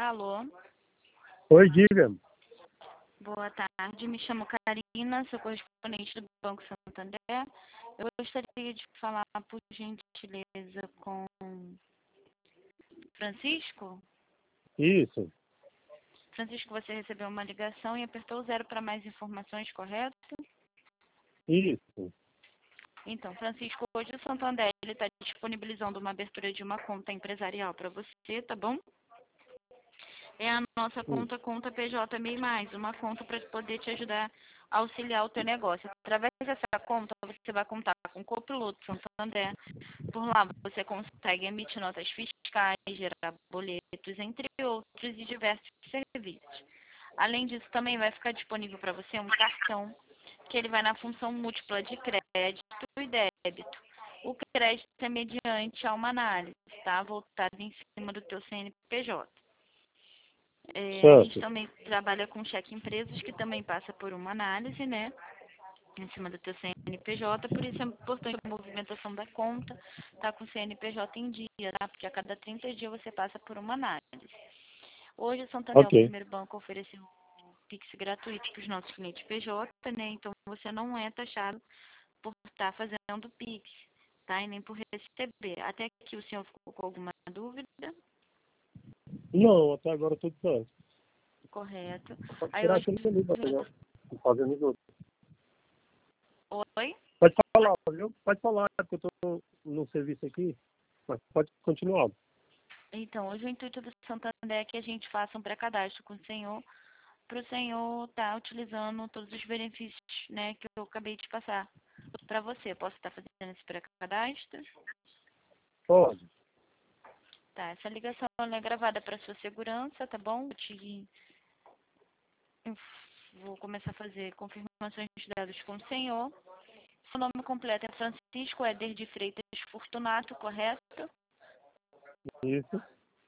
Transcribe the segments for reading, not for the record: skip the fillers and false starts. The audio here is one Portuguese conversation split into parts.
Alô? Oi, diga. Boa tarde, me chamo Karina, sou correspondente do Banco Santander. Eu gostaria de falar, por gentileza, com Francisco. Isso, Francisco, você recebeu uma ligação e apertou 0 para mais informações, correto? isso. Então, Francisco, hoje o Santander está disponibilizando uma abertura de uma conta empresarial para você, tá bom? É a nossa conta PJ MEI+, uma conta para poder te ajudar a auxiliar o teu negócio. Através dessa conta, você vai contar com o copiloto Santander. Por lá, você consegue emitir notas fiscais, gerar boletos, entre outros e diversos serviços. Além disso, também vai ficar disponível para você um cartão, que ele vai na função múltipla de crédito e débito. O crédito é mediante a uma análise, tá? Voltada em cima do teu CNPJ. A gente também trabalha com cheque empresas, que também passa por uma análise, né? Em cima do teu CNPJ, por isso é importante a movimentação da conta, tá com o CNPJ em dia, tá? Porque a cada 30 dias você passa por uma análise. Hoje o Santander é o primeiro banco a oferecer um Pix gratuito para os nossos clientes PJ, né? Então você não é taxado por estar fazendo Pix, tá? E nem por receber. Até aqui o senhor ficou com alguma dúvida? Não, até agora tudo certo. Correto. Pode Aí tirar hoje... aquele ali, fazendo os outros. Oi? Pode falar, viu? Pode falar, porque eu estou no serviço aqui, mas pode continuar. Então, hoje o intuito do Santander é que a gente faça um pré-cadastro com o senhor, para o senhor estar utilizando todos os benefícios, né, que eu acabei de passar para você. Posso estar fazendo esse pré-cadastro? Pode. Tá, essa ligação ela é gravada para sua segurança, tá bom? Eu vou começar a fazer confirmações de dados com o senhor. Seu nome completo é Francisco Éder de Freitas Fortunato, correto? Isso.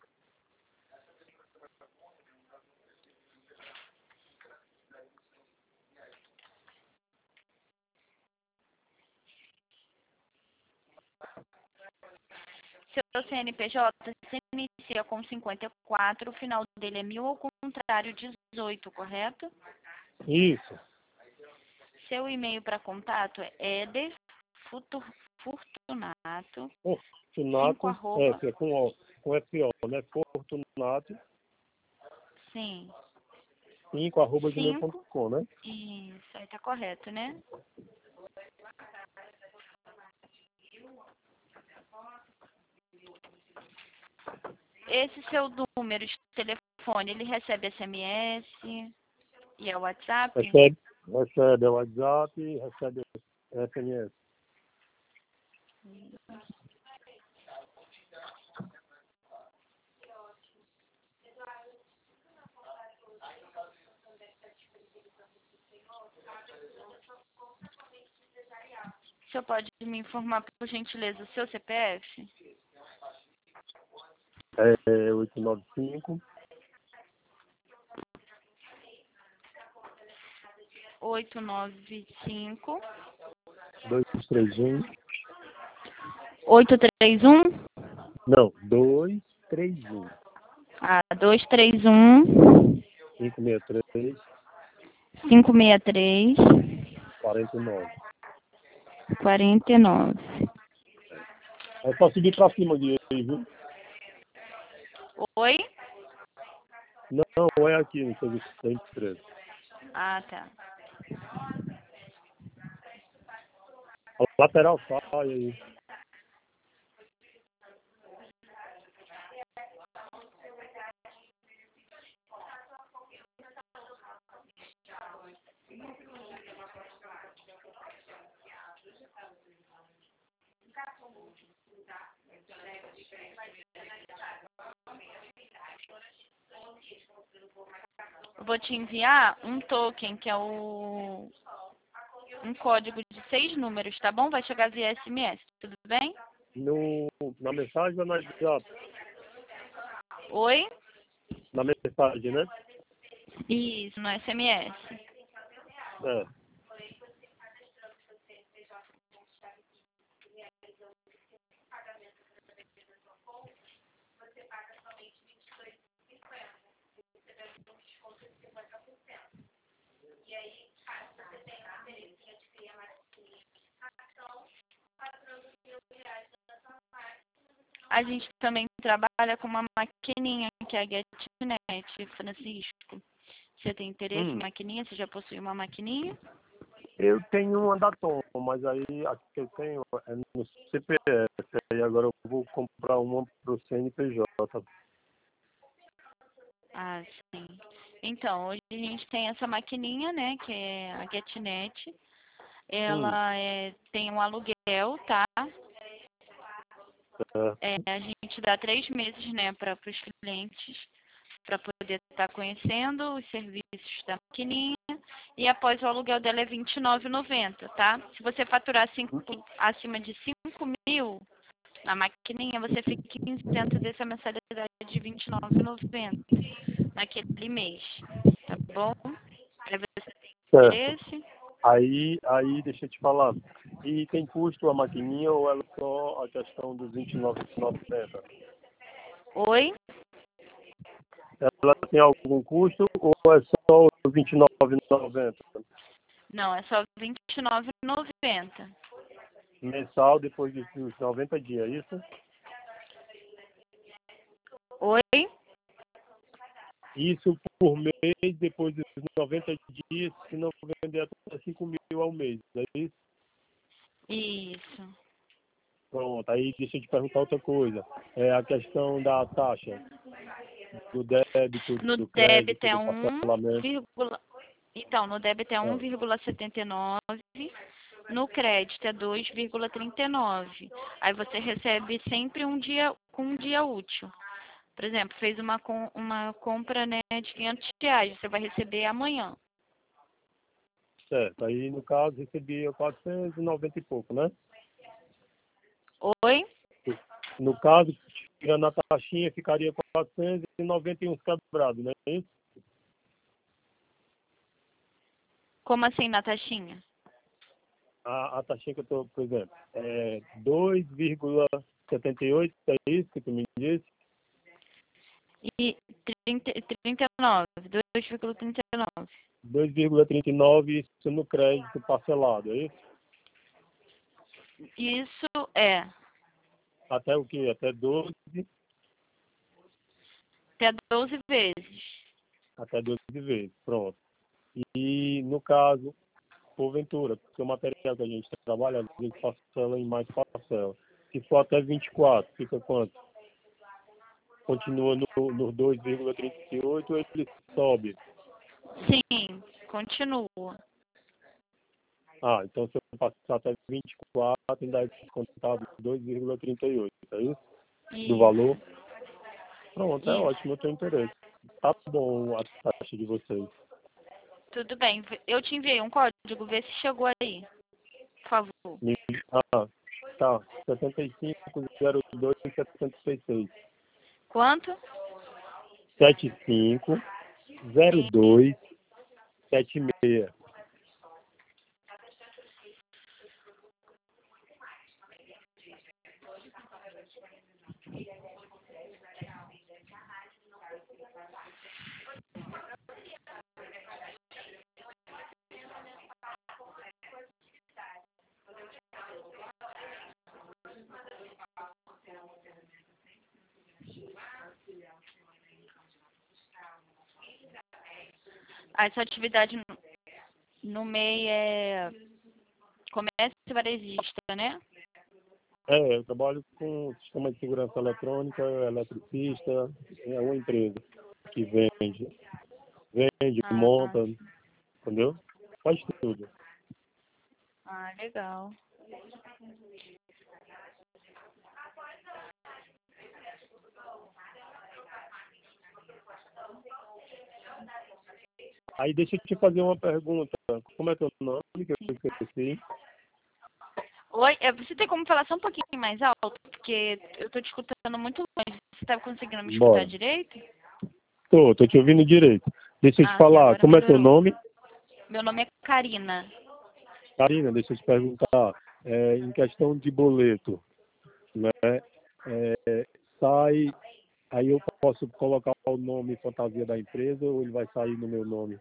Seu CNPJ se inicia com 54, o final dele é 1000, ao contrário, 18, correto? Isso. Seu e-mail para contato é ederfortunato, 5 Fortunato, arroba, com FO, né? Fortunato, sim, 5 arroba 5, gmail.com, né? isso, aí tá correto, né? Esse seu número de telefone, ele recebe SMS e é WhatsApp? Recebe o WhatsApp, recebe SMS. O senhor pode me informar, por gentileza, o seu CPF? É 895 895 231. 831 Não, 231 231 563 563 49. 49. É só seguir pra cima de aí, viu? Oi? Não, é aqui no serviço da empresa. Ah, tá. A lateral sai aí. Eu vou te enviar um token, que é um código de 6 números, tá bom? Vai chegar via SMS, tudo bem? Na mensagem ou na WhatsApp? Oi? Na mensagem, né? Isso, no SMS. É. A gente também trabalha com uma maquininha, que é a GetNet, Francisco. Você tem interesse em maquininha? Você já possui uma maquininha? Eu tenho uma da Tom, mas aí a que eu tenho é no CPF. Aí agora eu vou comprar uma pro CNPJ. Ah, sim. Então, hoje a gente tem essa maquininha, né, que é a GetNet. Ela tem um aluguel, tá? A gente dá 3 meses, né, para os clientes, para poder estar conhecendo os serviços da maquininha. E após o aluguel dela é R$ 29,90, tá? Se você faturar acima de 5.000 na maquininha, você fica isento dessa mensalidade de R$ 29,90 naquele mês, tá bom? Para você tem Certo. interesse? Aí, deixa eu te falar. E tem custo a maquininha ou ela só a questão dos R$ 29,90? Oi? Ela tem algum custo ou é só os R$ 29,90? Não, é só R$ 29,90. Mensal depois dos 90 dias, é isso? Oi? Isso por mês, depois dos 90 dias, se não vender até 5.000 ao mês, é isso? Isso. Pronto, aí deixa eu te perguntar outra coisa. É a questão da taxa, do débito, No do débito crédito, é do parcelamento. Então, no débito é Ah, 1,79, no crédito é 2,39. Aí você recebe sempre com um dia útil. Por exemplo, fez uma compra, né, de R$ 500, você vai receber amanhã. certo, aí no caso recebia 490 e pouco, né? Oi? No caso, tirando a taxinha, ficaria 491 quebrado, né? É isso? Como assim na taxinha? A taxinha que eu estou, por exemplo, é 2,78, é isso que tu me disse? E 39, 2,39. 2,39, isso no crédito parcelado, é isso? Isso é Até o quê? Até 12, até 12 vezes. até 12 vezes, pronto. E no caso, porventura, porque o material que a gente trabalha, às vezes parcela em mais parcela. Se for até 24, fica quanto? Continua no 2,38, ele sobe. Sim, continua. Ah, então se eu passar até 24, ainda é descontado 2,38, é isso? Do valor? Isso, Pronto, é isso. ótimo, eu tenho interesse. Tá bom a taxa de vocês. Tudo bem. Eu te enviei um código, vê se chegou aí, por favor. Ah, tá. 750276. Quanto? 750276. Essa atividade no MEI é comércio varejista, né? Eu trabalho com sistema de segurança eletrônica, eletricista, é uma empresa que vende, Ah, monta, entendeu? Faz tudo. legal. Aí deixa eu te fazer uma pergunta. Como é teu nome que eu esqueci? Oi, você tem como falar só um pouquinho mais alto? Porque eu tô te escutando muito longe. Você tá conseguindo me escutar Bora. direito? Tô te ouvindo direito. Deixa eu te Sim, falar, agora como é teu melhorou. nome? Meu nome é Karina. Karina, deixa eu te perguntar. Em questão de boleto, né? Sai, aí eu posso colocar o nome fantasia da empresa ou ele vai sair no meu nome?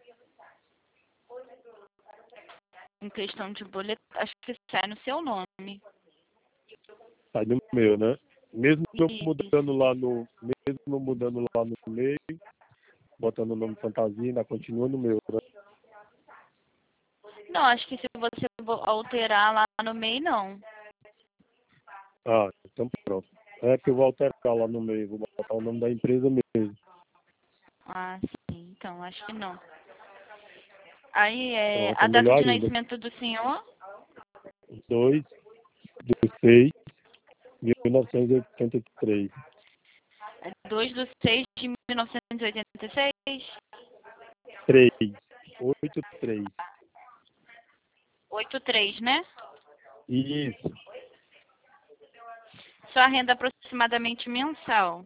Em questão de boleto, acho que sai no seu nome. Sai do meu, né? Mesmo eu Isso. mudando lá no meio, botando o nome fantasia, ainda continua no meu, né? Não, acho que se você alterar lá no meio, não. Ah, então pronto. É que eu vou alterar lá no meio, vou botar o nome da empresa mesmo. Ah, sim. Então, acho que não. Aí, Pronto, a é data melhor de ainda. nascimento do senhor? 2/6/1983. 2/6/1986? 3. 83. 83, né? Isso. Sua renda aproximadamente mensal?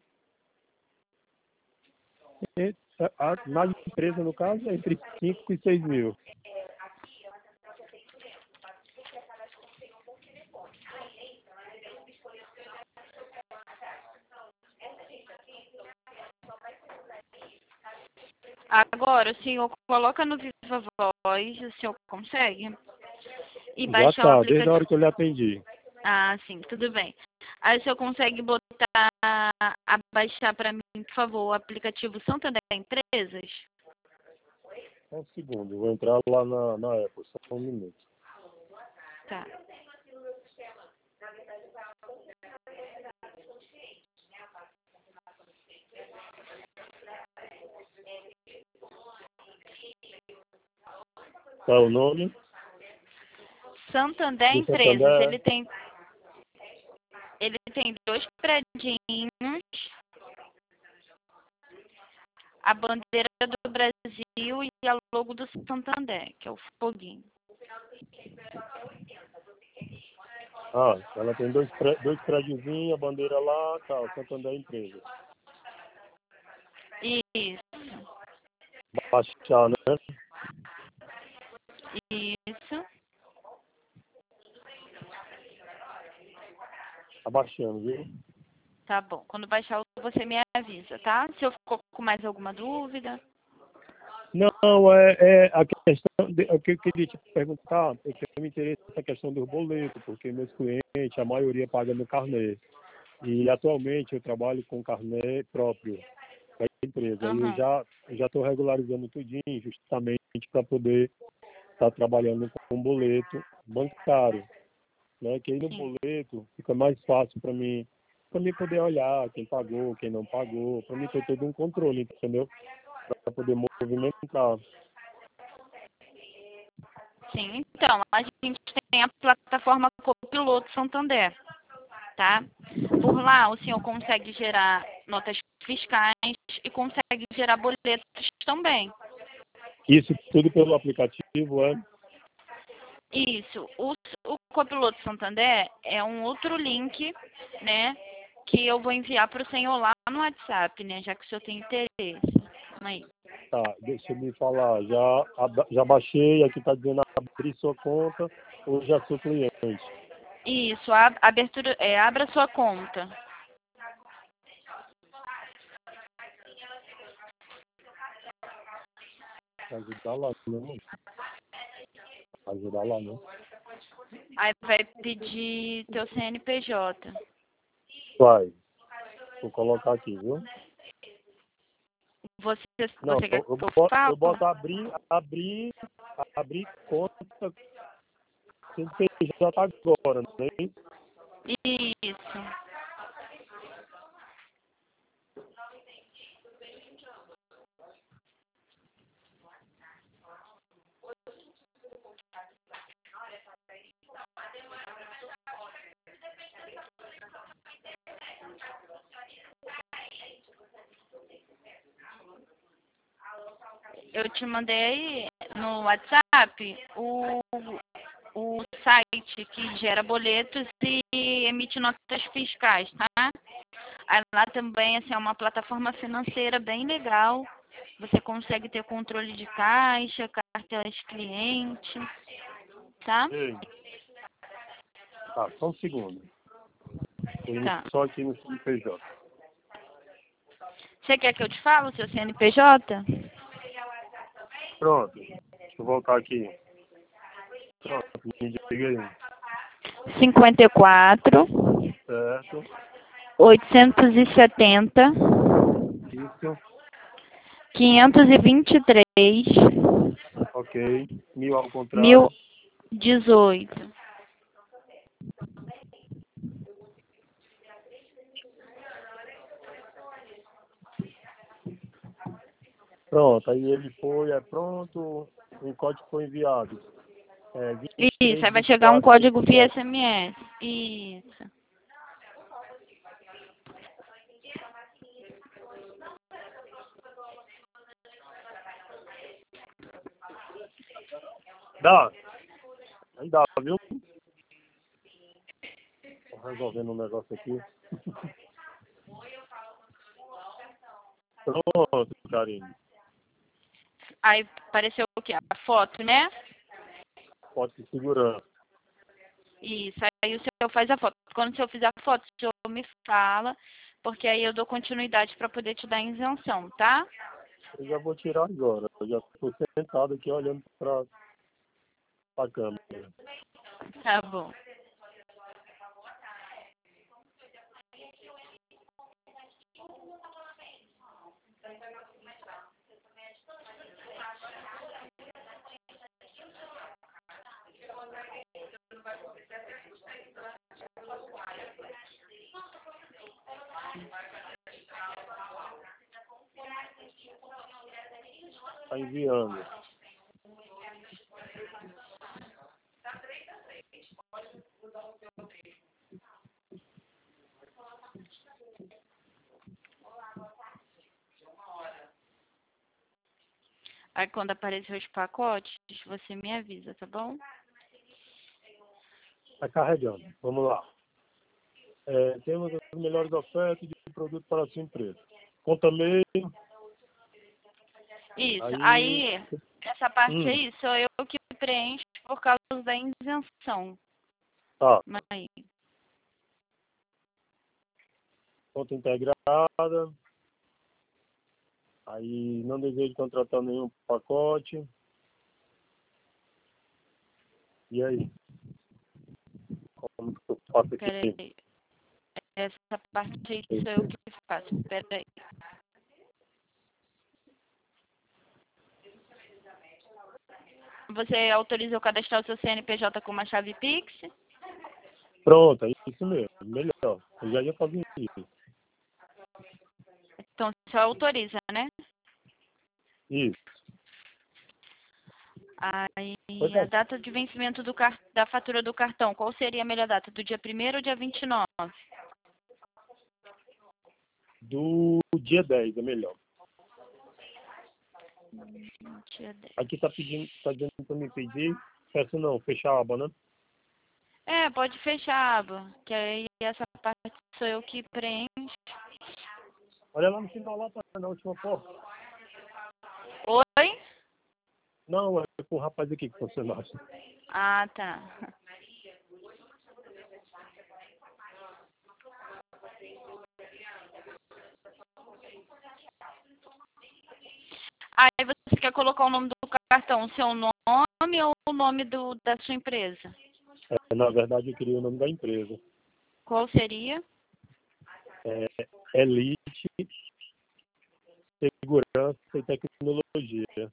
Na empresa, no caso, é entre 5 e 6 mil. Agora, o senhor coloca no Viva Voz, o senhor consegue? E Já baixar o tá, desde a hora aplicativo. que eu lhe atendi. Ah, sim, tudo bem. Aí o senhor consegue botar, baixar para mim, por favor, o aplicativo Santander Empresas? Só um segundo, eu vou entrar lá na Apple, só um minuto. Tá. Qual é o nome? Santander Do Empresas, Santander. ele tem 2 predinhos, a bandeira do Brasil e a logo do Santander, que é o foguinho. Ah, ela tem dois prédiozinhos, a bandeira lá, tá, o Santander Empresa. Isso, Baixar, né? isso. Tá baixando, viu? Tá bom. Quando baixar, você me avisa, tá? Se eu ficou com mais alguma dúvida. Não, é a questão, o que eu queria te perguntar, eu tenho interesse nessa questão dos boletos, porque meus clientes, a maioria paga no carnê. E atualmente eu trabalho com carnê próprio da empresa. E eu Aham, já estou regularizando tudinho, justamente para poder estar trabalhando com um boleto bancário, né? Que aí no sim. boleto fica mais fácil para mim poder olhar quem pagou, quem não pagou, para mim ter todo um controle, entendeu? Para poder movimentar. Sim, então, a gente tem a plataforma Copiloto Santander, tá? Por lá, o senhor consegue gerar notas fiscais e consegue gerar boletos também. Isso tudo pelo aplicativo, é? Isso. O Copiloto Santander é um outro link, né, que eu vou enviar para o senhor lá no WhatsApp, né, já que o senhor tem interesse. Aí. Tá, deixa eu me falar. Já baixei, aqui está dizendo abrir sua conta ou já sou cliente. Isso, a abertura, abra sua conta. Ajudar lá, não. Ajudar lá, não. Aí vai pedir teu CNPJ. Vai. Vou colocar aqui, viu? Não, Você quer que eu fale? eu boto abrir conta sem PJ agora, né? Isso. Eu te mandei no WhatsApp o site que gera boletos e emite notas fiscais, tá? Aí lá também assim, é uma plataforma financeira bem legal. Você consegue ter controle de caixa, cartelas de cliente, tá? Ei, tá, só um segundo. Tô indo Tá. só aqui no CNPJ. Você quer que eu te fale o seu CNPJ? Pronto. Deixa eu voltar aqui. Pronto, me diga aí. 54 Certo, 870, Isso. 523, Ok. 1000 ao contrário. 1018. Pronto, aí ele foi, pronto, o código foi enviado. Isso, 23, aí vai chegar um 24, código via 87. SMS. Isso. Dá? Aí dá, viu? Tô resolvendo um negócio aqui. Pronto, Karine. Aí apareceu o quê? A foto, né? Pode se segurar. Isso, aí o senhor faz a foto. Quando o senhor fizer a foto, o senhor me fala, porque aí eu dou continuidade para poder te dar a isenção, tá? Eu já vou tirar agora. Eu já estou sentado aqui olhando para a câmera. Tá bom. Está enviando. Aí quando aparecer os pacotes, você me avisa, tá bom? Está carregando. Vamos lá. Temos as melhores ofertas de produto para a sua empresa. Conta meio. Isso. Aí. Aí, essa parte aí sou eu que preencho por causa da isenção. Tá. Aí. Conta integrada. Aí não desejo contratar nenhum pacote. E aí? Como que eu faço aqui? Peraí. Essa parte aí sou eu que faço. Peraí. Você autorizou cadastrar o seu CNPJ com uma chave Pix? Pronto, é isso mesmo. Melhor. Eu já ia fazer isso. Então, você autoriza, né? Isso. Aí, Pois a é. data de vencimento da fatura do cartão, qual seria a melhor data? Do dia 1º ou dia 29? Do dia 10 é melhor. Dia 10. Aqui tá dizendo para me pedir. Peço não, fechar a aba, né? Pode fechar a aba, que aí essa parte sou eu que preencho. Olha lá no final, lá na última porta. Oi? Não, é com o rapaz aqui que você não acha. Ah, tá. Aí você quer colocar o nome do cartão, o seu nome ou o nome da sua empresa? Na verdade, eu queria o nome da empresa. Qual seria? Elite Segurança e Tecnologia.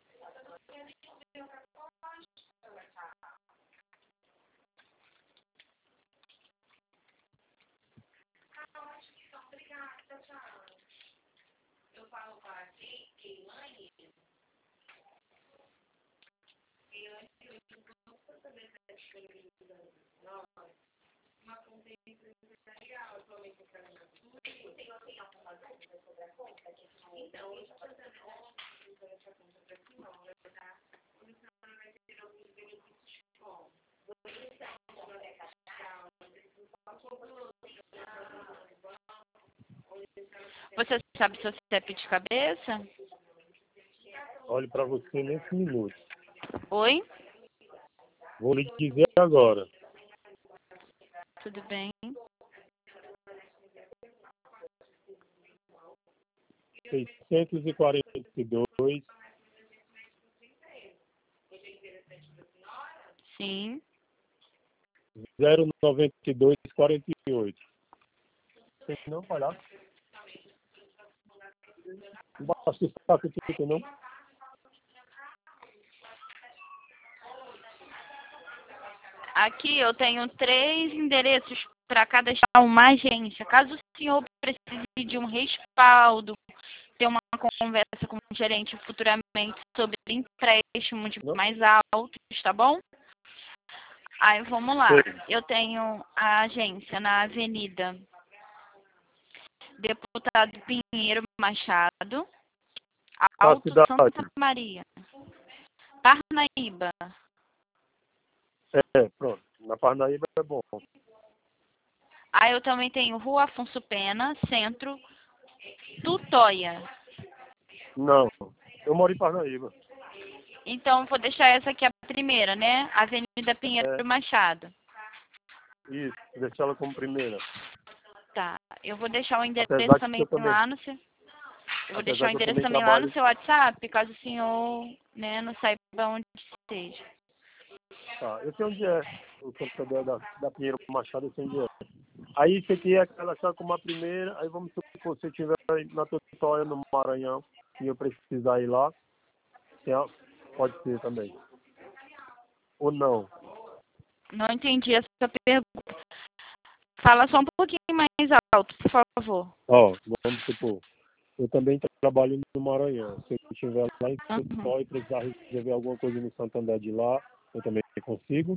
Você sabe seu CEP de cabeça? Olhe para você nesse minuto. Oi? Vou lhe dizer agora. Tudo bem? 642, Sim. 092, 48. Tem não, palhaço? Não basta estar com o não? Aqui eu tenho 3 endereços para cadastrar uma agência. Caso o senhor precise de um respaldo, ter uma conversa com o gerente futuramente sobre empréstimos Não? mais altos, tá bom? Aí vamos lá. Sim. Eu tenho a agência na Avenida Deputado Pinheiro Machado, A Alto cidade. Santa Maria, Parnaíba. Pronto. Na Parnaíba é bom. Aí eu também tenho Rua Afonso Pena, Centro, Tutóia. Não. Eu moro em Parnaíba. Então, vou deixar essa aqui a primeira, né? Avenida Pinheiro Machado. Isso. Deixar ela como primeira. Tá. Eu vou deixar o endereço Apesar que também eu também, lá no seu... Eu vou deixar apesar o que eu endereço também também lá no trabalho. seu WhatsApp, caso o senhor, né, não saiba onde esteja. Tá. Eu sei onde é. O Santander da Pinheiro Machado, eu sei onde é. Aí você quer cadastrar como a primeira. Aí vamos supor, se eu estiver na Tutóia, no Maranhão, e eu precisar ir lá, pode ser também. Ou não. Não entendi essa pergunta. Fala só um pouquinho mais alto, por favor. Ó, vamos supor. Eu também trabalho no Maranhão. Se eu estiver lá em Uhum. Tutóia e precisar resolver alguma coisa no Santander de lá, eu também consigo.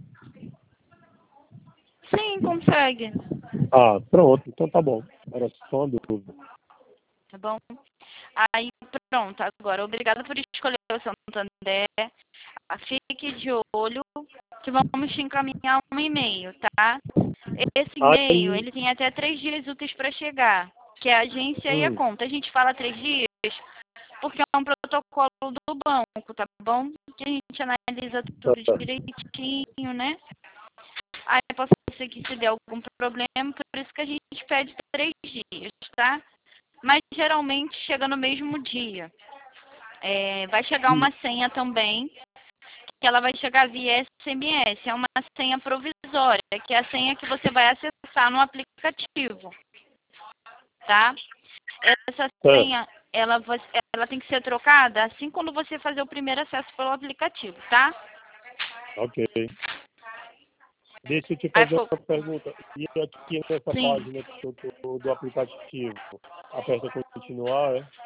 Sim, consegue. Ah, pronto. Então tá bom. Era só uma dúvida. Tá bom? Aí, pronto. Agora, obrigada por escolher o Santander. Fique de olho que vamos te encaminhar um e-mail, tá? Esse e-mail, Aí, ele tem até 3 dias úteis para chegar, que é a agência e a conta. A gente fala 3 dias porque é um protocolo do banco, tá bom? Que a gente analisa tudo tá. direitinho, né? Aí pode ser que se der algum problema, por isso que a gente pede 3 dias, tá? Mas geralmente chega no mesmo dia. Vai chegar uma senha também, que ela vai chegar via SMS. É uma senha provisória, que é a senha que você vai acessar no aplicativo, tá? Essa senha, ela tem que ser trocada assim quando você fazer o primeiro acesso pelo aplicativo, tá? Ok. Deixa eu te Aí fazer ficou... uma pergunta. E aqui nessa Sim. página que eu tô do aplicativo, aperta continuar, é?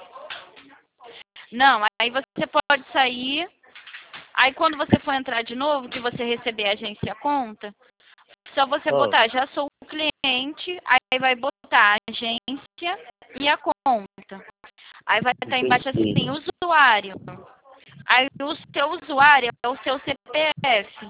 Não, aí você pode sair. Aí quando você for entrar de novo, que você receber a agência conta, só você Ah, botar, já sou o cliente, aí vai botar a agência e a conta. Aí vai estar embaixo entendi. assim, usuário. Aí o seu usuário é o seu CPF.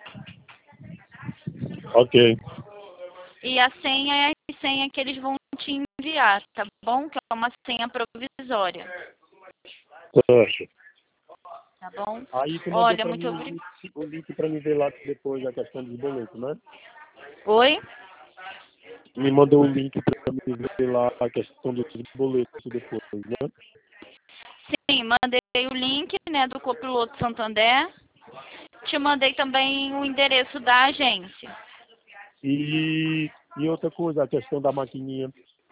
Ok. E a senha é a senha que eles vão te enviar, tá bom? Que é uma senha provisória, Certo. tá bom? Aí tu mandou Olha, para muito mim obrigada. o link para me ver lá depois a questão dos boletos, né? Oi? Me mandou o link para me ver lá a questão dos boletos depois, né? Sim, mandei o link, né, do Copiloto Santander. Te mandei também o endereço da agência. E outra coisa, a questão da maquininha.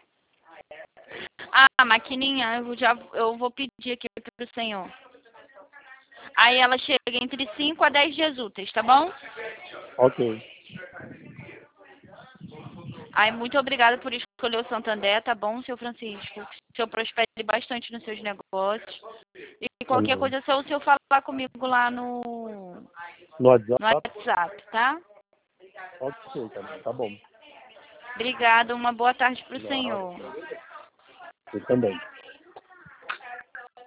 A maquininha, eu vou pedir aqui pro senhor. Aí ela chega entre 5 a 10 dias úteis, tá bom? Ok. Aí, muito obrigada por escolher o Santander, tá bom, seu Francisco? Que o senhor prospere bastante nos seus negócios. E qualquer Amém. coisa é só o senhor falar comigo lá no No WhatsApp? WhatsApp, tá? Ok, tá bom. Obrigada, uma boa tarde pro Nada. senhor. Eu também.